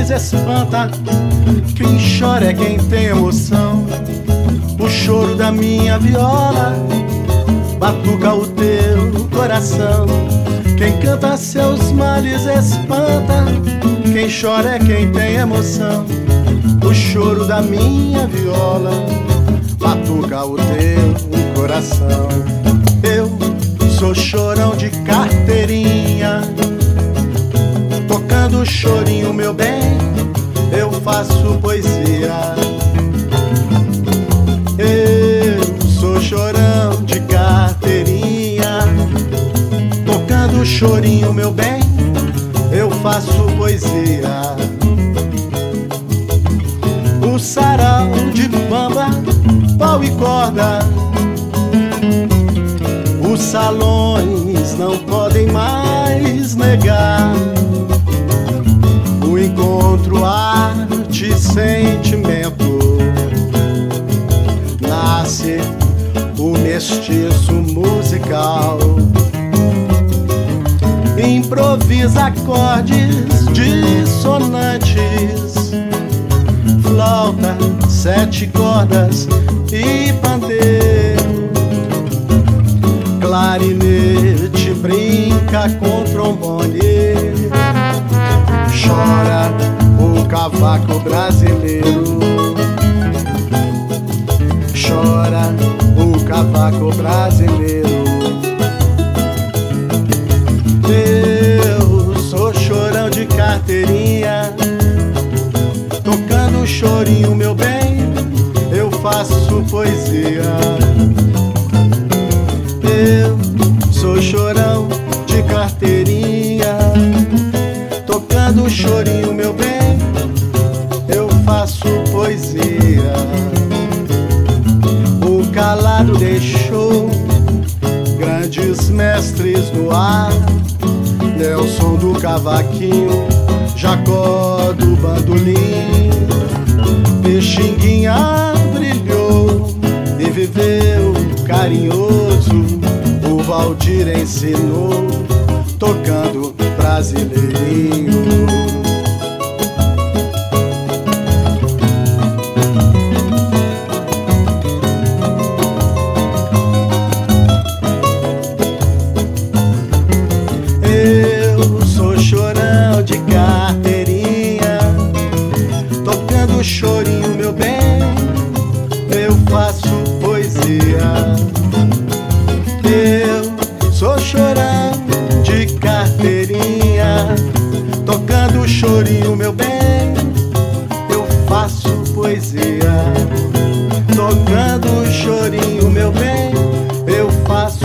males espanta, quem chora é quem tem emoção. O choro da minha viola batuca o teu coração. Quem canta seus males espanta, quem chora é quem tem emoção. O choro da minha viola batuca o teu coração. Eu sou chorão de carteirinha, tocando chorinho, meu bem, eu faço poesia. Eu sou chorão de carteirinha, tocando chorinho, meu bem, eu faço poesia. O sarau de bamba, pau e corda, os salões não podem mais negar o encontro arte e sentimento. Nasce o mestiço musical, improvisa acordes dissonantes, flauta, 7 cordas e pandeiro. Clarinete brinca com trombone, chora o cavaco brasileiro. Chora o cavaco brasileiro. Eu sou chorão de carteirinha, tocando chorinho, meu bem, eu faço poesia. Eu sou chorão de carteirinha, tocando chorinho, meu bem, eu faço poesia. O calado deixou grandes mestres no ar, Nelson do cavaquinho, Jacó do bandolim. Pixinguinha brilhou e viveu carinhoso, o Valdir ensinou, tocando brasileirinho. Eu sou chorão de carteirinha, tocando chorinho, meu bem, eu faço poesia. Eu sou chorão de carteirinha, tocando chorinho, meu bem, eu faço poesia. Tocando chorinho, meu bem, eu faço